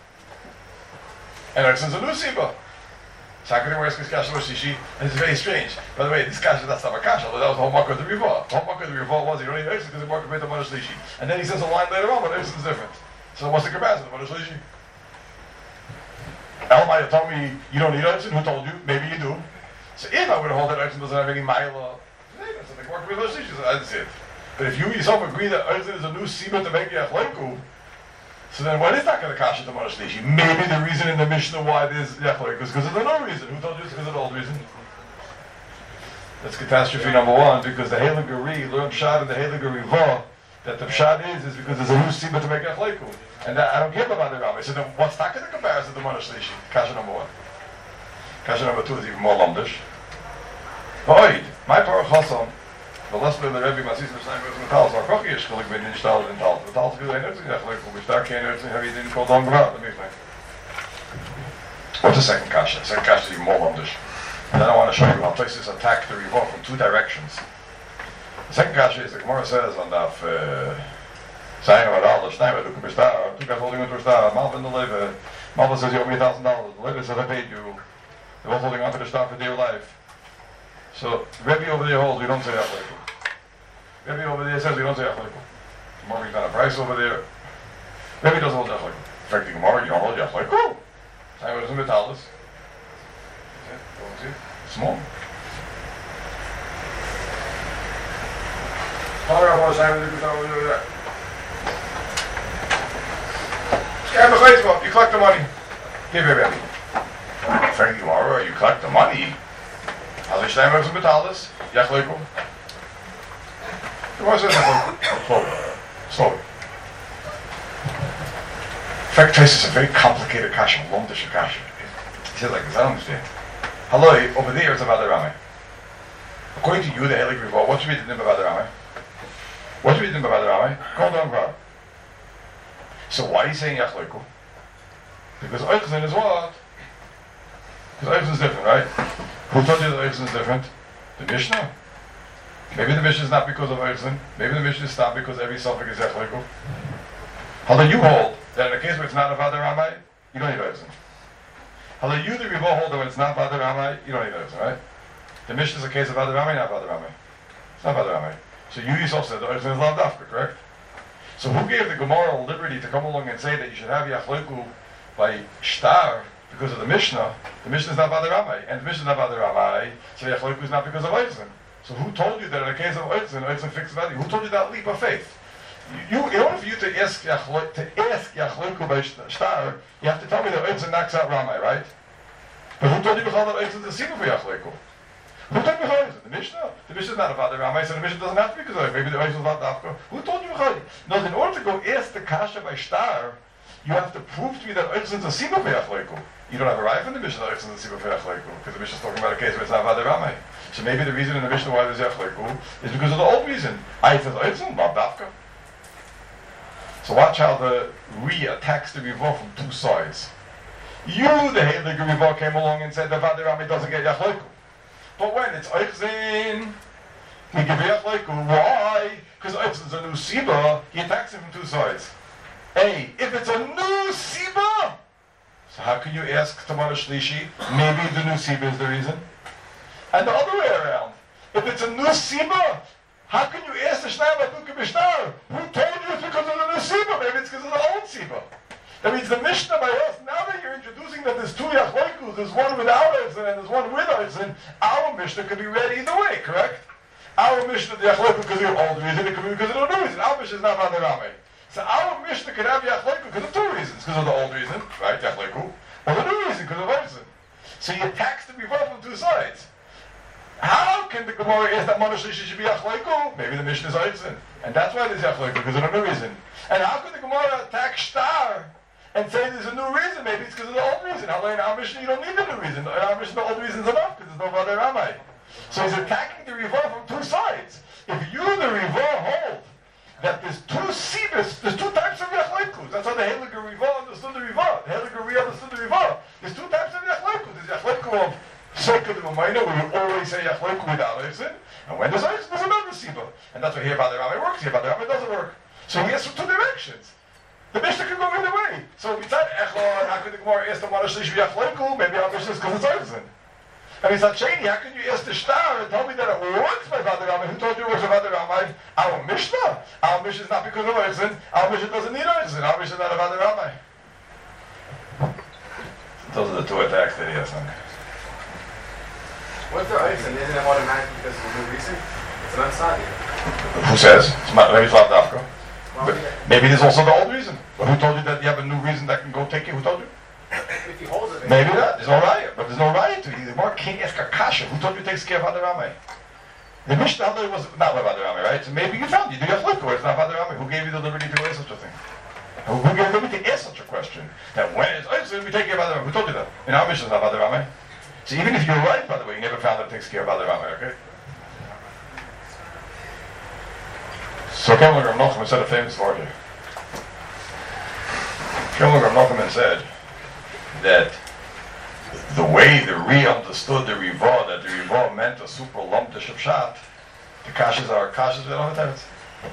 And Eisim is a new Sima. And it's very strange. By the way, this kasha, that's not a kasha, that was the whole mark of the Rivah. The whole mark of the Rivah was, you don't need Eisim because the mark of the Manish Lishi. And then he says a line later on, but Eisim is different. So what's the comparison to Manish Lishi? Elamaya told me, you don't need Eisim, who told you? Maybe you do. So if I were to hold that Eisim doesn't have any Maila, so the mark of the Manish Lishi, so that's it. But if you yourself agree that Eisim is a new Sima to make Yachleiku, so then what is that going to kasha to Manish Lishi? Maybe the reason in the Mishnah why there's Yachleiku is because of the no reason. Who told you it's because of the old reason? That's catastrophe number one, because the Heilige Re learned Pshat in the Heilige Rivah that the Pshat is, is because there's a new Sima to make Yachleiku. And that, I don't care about the Rambam. So then what's that going to comparison to Manish Lishi? Kasha number one. Kasha number two is even more Lamdish. Void, my Baruch Hassan, the lesson of the Rebbe Masis Mishnayim was Metal, so Kochi is schuldig ben nicht all in Tal. Metal is good, I know it's Yachleiku, which that can't know have you didn't call Don Grat, let me explain. What's the second kasha? The second kasha is even more Lamdish. And then I want to show you how places attack the Rivah from two directions. The second kasha is, the Gemara says on that Zayin of Adal, the Shnei, the Kubishtar, two guys holding onto a star, Malvin the Leva, Malvin says you owe me a thousand dollars, the Leva says I paid you, they're both holding onto the star for dear life. So, Rebbe over there holds, we don't say Yachleiku. Rebbe over there says we don't say Yachleiku. Gemara brings down a price over there. Rebbe doesn't hold Yachleiku. In fact, the Gemara, you don't hold Yachleiku. Zayin of Metalis. See? Small. How do I want to say with that? And the you collect the money. Give it back. Frank, you are, you collect the money. Als ich stein mit alles, ja gleico. Du was it? Slowly. Slowly. Fact trace is a very complicated kasha, long dish kasha. It's like this, I don't understand. Hello, over there is about the Rame. According to you, the Helig Revolt, what should we do about the Rame? What should we do about the Rame? Call down Grab. So why are you saying Yachleiku? Because Eichzen is what? Because Eichzen is different, right? Who told you that Eichzen is different? The Mishnah? Maybe the Mishnah is not because of Eichzen. Maybe the Mishnah is not because every suffix is Yachleiku. How do you hold that in a case where it's not a Vada Ramai, you don't need Eichzen? How do you, the Revolt, hold that when it's not Vada Ramai, you don't need Eichzen, right? The Mishnah is a case of Vada Ramai, not Vada Ramai. It's not Vada Ramai. So you yourself said the Eichzen is Lav Dafka, correct? So who gave the Gemara liberty to come along and say that you should have Yachleiku by Shtar because of the Mishnah? The Mishnah is not Vada Ramai, and the Mishnah is not Vada Ramai, so Yachleiku is not because of Eichzen. So who told you that in a case of Eichzen, Eichzen fixed value? Who told you that leap of faith? You, in order for you to ask Yachleiku, to ask Yachleiku by Shtar, you have to tell me that Eichzen knocks out Ramai, right? But who told you that Eichzen is a Sima for Yachleiku? Who told you Eichzen? The Mishnah? The Mishnah is not about the Ramai, so the Mishnah doesn't have to be because of it. Maybe the Eichzen is about Dafka. Who told you Eichzen? No, in order to go ask the Kasha by Shtar, you have to prove to me that Eichzen is a Sima for Yachleiku. You don't have a right from the Mishnah that Eichzen is a Sima for Yachleiku, because the Mishnah is talking about a case where it's not about the Ramai. So maybe the reason in the Mishnah why there's Yachleiku is because of the old reason. I says Eichzen, about Dafka. So watch how the Re attacks the Rivah from two sides. You, the Heilig Rivah, came along and said the Vada Ramai doesn't get Yachleiku. But when it's Eichzen, we give Yachleiku. Why? Because Eichzen's a new Siba, he attacks him from two sides. A, if it's a new Siba, so how can you ask Tamara Shlishi, maybe the new Siba is the reason? And the other way around, if it's a new Siba, how can you ask the Shnai Batuka Bishnar? Who told you it's because of the new Siba? Maybe it's because of the old Siba. That means the Mishnah by us, now that you're introducing that there's two Yachleikus, there's one without Eichzen and there's one with Eichzen, our Mishnah could be read either way, correct? Our Mishnah, the Yachleiku because of the old reason, it could be because of the new reason. Our Mishnah is not Vada Ramai. So our Mishnah could have Yachleiku because of two reasons, because of the old reason, right, Yachleiku, or the new reason, because of Eichzen. So you tax the Rivah from two sides. How can the Gemara ask that Manashlishi should be Yachleiku? Maybe the Mishnah is Eichzen. And that's why there's Yachleiku, because of the new reason. And how could the Gemara attack Shtar and say there's a new reason? Maybe it's because of the old reason. However, in our Mishnah, you don't need the new reason. In our Mishnah, the old reason is enough because there's no Vada Ramai. So he's attacking the Rivah from two sides. If you, the Rivah, hold that there's two Sibis, there's two types of Yachleikus. That's how the Heilig Rivah understood the Rivah. The Heilig Rivah understood the Rivah. There's two types of Yachleikus. There's Yachleiku of Seikud of Umayna, where you always say Yachleiku without Eichzen. And when there's Eichzen, there's another Siba. And that's why here Vada Ramai works, here Vada Ramai doesn't work. So he has two directions. The Mishnah can go either way. So if we said Echad, how could the Gemara ask the Manashlish Yachleiku? Maybe our Mishnah is because it's Eichzen. And he said, Shani, how can you ask the Shtar and tell me that it works by Vada Ramai? Who told you it works by Vada Ramai? Our Mishnah. Our Mishnah is not because of Eichzen. Our Mishnah doesn't need Eichzen. Our Mishnah is not a Vada Ramai. Those are the two attacks that he has on. What's the Eichzen? Isn't it automatic because of the new reason? It's an unsadi. Who says? It's not, maybe it's Lav Dafka. But maybe there's also the old reason. But who told you that you have a new reason that can go take you? Who told you? If he holds it, maybe not. There's no riot. But there's no riot to you. The Gemara can't ask a kasha. Who told you takes care of Vada Ramai? The Mishnah was not Vada Ramai, right? So maybe you found you do Yachleiku where it's not Vada Ramai. Who gave you the liberty to ask such a thing? Who gave you the liberty to ask such a question? That when it's Eichzen, we take care of Vada Ramai. Who told you that? In our Mishnah, it's not Vada Ramai. So even if you're right, by the way, you never found that it takes care of Vada Ramai, okay? So Kemler Rav Nachman said a famous word here. Kemler Rav Nachman said that the way the Re understood the Rivah, that the Rivah meant a super lump to Shabshat, the Kashas are Kashas with Alamatevitz.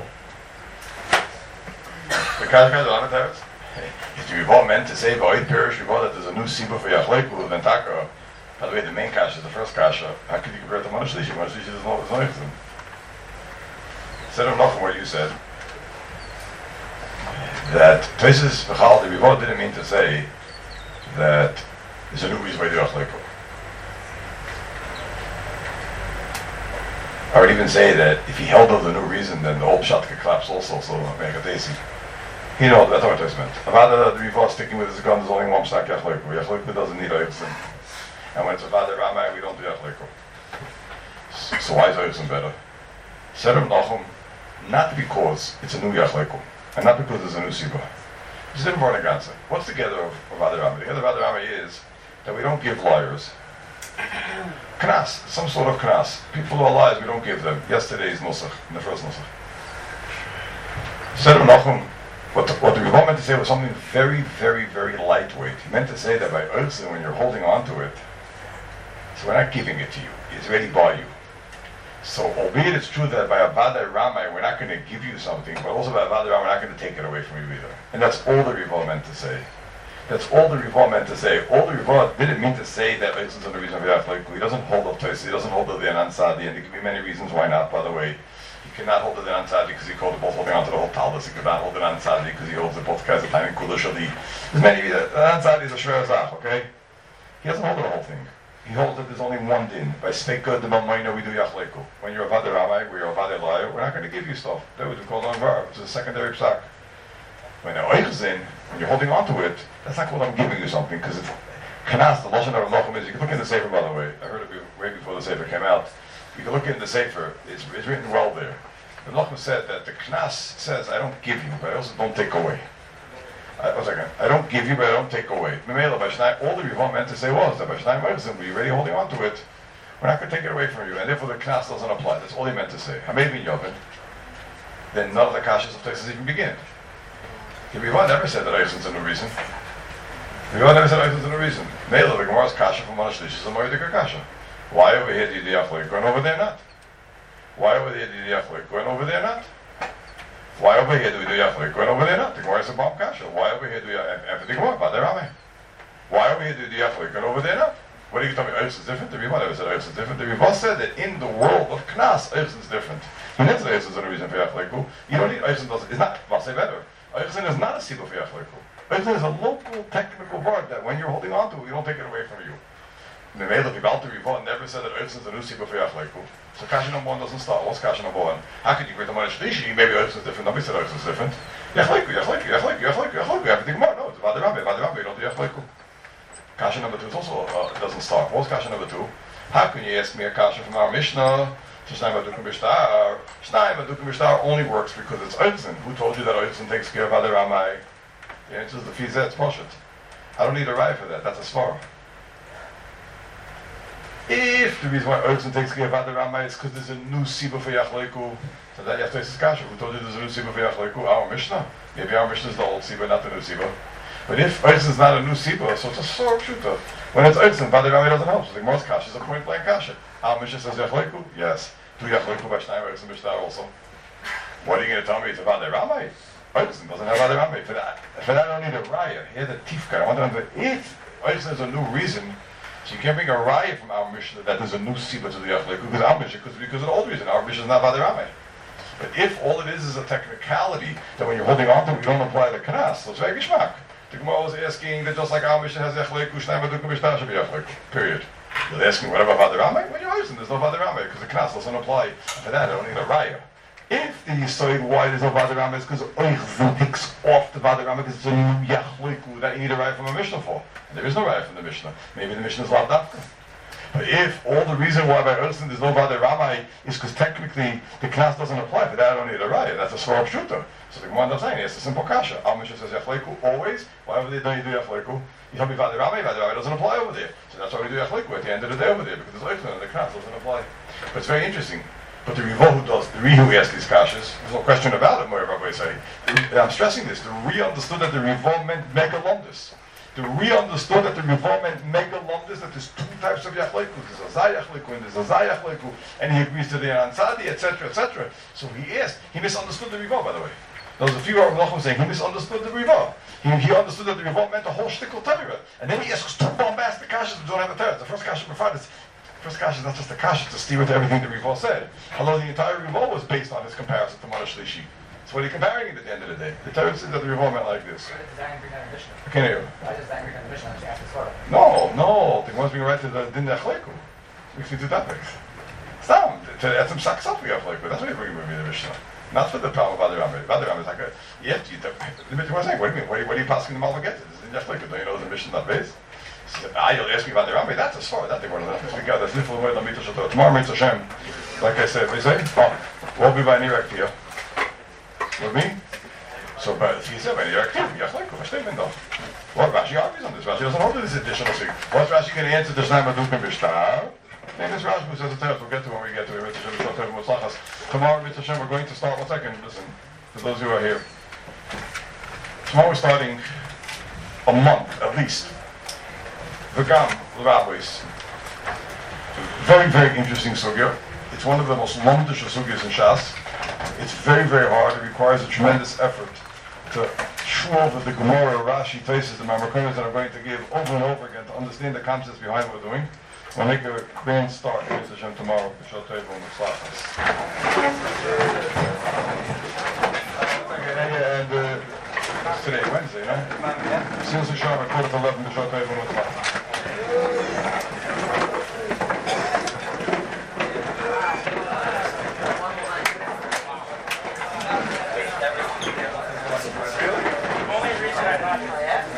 The Kashas don't have Alamatevitz. If the Rivah meant to say, V'oid Perish Rivah, that there's a new Siba for Yachleiku, then Taka, by the way, the main Kasha is the first Kasha. How could you compare it to Manashlishi? Manashlishi doesn't know it's Eichzen. Instead of nothing what you said, that Tosis V'chal, the Rivah didn't mean to say that there's a new reason why you do Yachleiku. I would even say that if he held of the new reason, then the old shot could collapse also, so make a daisy. You know, that's what I meant. Avada, the Riva sticking with his gun, there's only one psak Yachleiku. Yachleiku doesn't need Oichsin. And when it's Avada Ramai, we don't do Yachleiku. So, so why is Oichsin better? Said of Nachum, not because it's a new Yachleiku, and not because there's a new Siba. It's different for an Ganze. What's together of Avada Ramai? Together of Avada Ramai is that we don't give liars Knas, some sort of Knas. People who are liars, we don't give them. Yesterday's Nusach, in the first Nusach. Said of Nachum, What the, what the Rebbe meant to say was something very, very, very lightweight. He meant to say that by Oichsin, when you're holding on to it, so we're not giving it to you, it's already by you. So, albeit it's true that by Avada Ramai, we're not going to give you something, but also by Avada Ramai, we're not going to take it away from you either. And that's all the Rebbe meant to say. That's all the Rebbe meant to say. All the Rebbe didn't mean to say that Oichsin's the reason for Yachleiku. He doesn't hold up Tosi, he doesn't hold up the Anan Sadi, and there could be many reasons why not, by the way. He cannot hold it on Tzadi because he called it both holding on to the whole Talmud. He cannot hold it on Tzadi because he holds it both guys at time in Kula Shali. There's many reasons. On Tzadi is a Shrer Zach, okay? He doesn't hold it the whole thing. He holds that there's only one din. By Speika de Malmayna we do Yachleiku. When you're Avada Ramai, we're Avada Liar, we're not going to give you stuff. That would be called on Var, which is a secondary psak. When you're Oichsin, when you're holding on to it, that's not called I'm giving you something, because it's Kanas, the Lashon of Nachum is, you can look in the Sefer, by the way. I heard it way before the Sefer came out. You can look in the Sefer, it's, it's written well there. The Nachum said that the Knas says, I don't give you, but I also don't take away. I, one second. I don't give you, but I don't take away. Memela, Bashnai, all the Riva meant to say was that Bashnai Meirzim, we're already holding on to it. We're not going to take it away from you, and therefore the Knas doesn't apply. That's all he meant to say. Hamayvin Yovin, then none of the Kashas of Texas even begin. The Riva never said that Eisen's a new reason. The Riva never said Eisen's a new reason. Mela, the Gemara's Kasha from Manashlish is a Moedik Kasha. Why over here do you do Yachloik, and over there not? Why over there do you do Yachloik, and over there not? Why over here do we do Yachloik, and over there not? The Gemara is a bomb Kasha. Why over here do you, after the Gemara, Badar Rame? Why over here do you do Yachloik, and over there not? What do you tell me, Eichs is different? The Riva never said Eichs is different. The Riva said that in the world of Knas, Eichs is different. He never said Eichs is a reason for Yachloiku. You don't need Eichs doesn't, it's not, I'll say better. Eichs is not a Siba for Yachloiku. Eichs is a local technical word that when you're holding on to it, you don't take it away from you. The Mele Pibalti Riva never said that Eichs is a new Siba for Yachloiku. So Kasha number one doesn't start. What's Kasha number one? How could you create a Monish Lishi? Maybe Eichs is different. Nobody said Eichs is different. Yachloiku, Yachloiku, Yachloiku, Yachloiku, Yachloiku. Everything more. No, it's Vadirame, Vadirame, you don't do Yachloiku. Kasha number two is also, uh, it doesn't start. What's Kasha number two? How can you ask me a Kasha from our Mishnah? Shnai Madukim Bishtar. Shnai Madukim Bishtar only works because it's Eichsen. Who told you that Eichsen takes care of Vadirame? The answer is the Fizet, Poshet. I don't need a ride for that. That's a Svara. If the reason why Eichsen takes care of Vadirame is because there's a new Siba for Yachloiku, so that you have to ask Kasha. Who told you there's a new Siba for Yachloiku? Our Mishnah. Maybe our Mishnah is the old Siba, not the new Siba. But if Eichsen is not a new Siba, so it's a sore shooter. When it's Eichsen, Vadirame doesn't help. So the Gemara's Kasha is a point blank Kasha. Our Mishnah says Yachloiku? Yes. Do Yachloiku by Shnai Eichsen Bishtar also. What are you going to tell me? It's a Vadirame? Eichsen doesn't have Vadirame. For that, for that I don't need a raya. Here the Tifka. I want to understand if Eichsen is a new reason, so you can't bring a raya from our Mishnah that there's a new Siba to the Yachloiku, because our Mishnah, because, because of the old reason. Our Mishnah is not Vadirame. But if all it is is a technicality, that when you're holding on to it, you don't apply the Knas, so it's very Gishmak. The Gemara was asking that just like our Mishnah has Yachloiku, Shnai Madukim Bishtar should be Yachloiku. Period. They're asking, what about Vadirame? When you're Eichsen, there's no Vadirame, because the Knas doesn't apply. For that, I don't need a raya. If the Yisoid why there's no Vadirame is because Eichsen takes off the Vadirame because it's a new Yachloiku that you need a raya from a Mishnah for. And there is no raya from the Mishnah. Maybe the Mishnah is Lav Dafka. But if all the reason why by Eichsen there's no Vadirame is because technically the Knas doesn't apply, for that I don't need a raya. That's a Swarab Shooter. So the Gemara ends up saying, it's a simple kasha. Our Mishnah says Yachloiku always. Why over there don't you do Yachloiku? You tell me Vadirame, Vadirame doesn't apply over there. So that's why we do Yachloiku at the end of the day over there, because there's Eichsen and the Knas doesn't apply. But it's very interesting. But the Riva who does, the Ri who asks these kashas, there's no question about it, more Rabbi say. I'm stressing this, the Ri understood that the Riva meant megalomdus. The Ri understood that the Riva meant megalomdus, that there's two types of Yachloiku. There's a Zay Yachloiku and there's a Zay Yachloiku, and he agrees to the Ansadi, et cetera, et cetera. So he asked, he misunderstood the Riva, by the way. There was a few of Nachum saying he misunderstood the Riva. He, he understood that the Riva meant a whole shtickle Torah. And then he asks two bombastic kashas that don't have a Torah. The first kasha before this, the first kasha is not just a kasha, it's a steer to everything the Riva said. Although the entire Riva was based on his comparison to Monish Lishi. So what are you comparing it at the end of the day? The Torah says that the Riva meant like this. I can't hear you. No, no. The one's being right to the Din Yachloiku. We can do that next. Stop. To add some sacks up for Yachloiku. That's what you're bringing with me, the Mishnah. Not for the problem of Vadirame. Vadirame is like a, you have to, The Mitzvah was saying, what do you mean? What are you, what are you passing the Malvaget? It's just like, don't you know the mission that base? He said, ah, you'll ask me about the Rambam. That's a story. That thing was enough. We got this little more than Mitzvah Shatot. Tomorrow, Mitzvah Hashem. Like I said, we say, oh, we'll be by Nirek here. With me? So, but he said, by Nirek here, yes, like, what's the statement though? What Rashi argues on this? Rashi doesn't hold to this additional thing. What's Rashi going to answer this time of Dukim Bishtar? And this Rashi says it's we'll get to when we get to it. Tomorrow, Mitzvah Hashem, we're going to start. One second, listen, for those who are here. Tomorrow we're starting a month, at least. V'gam, L'Rabbis. Very, very interesting sugya. It's one of the most lomdish sugyas in Shas. It's very, very hard. It requires a tremendous effort to chew over the Gemara, Rashi, Taisus, the Mamarkunas that I'm going to give over and over again to understand the concepts behind what we're doing. We'll make a grand start in Mitzvah Hashem tomorrow. And uh, it's today, Wednesday, no? As soon as we show up at quarter to eleven, B'Shot Tov U'Mitzvah. Only reason I thought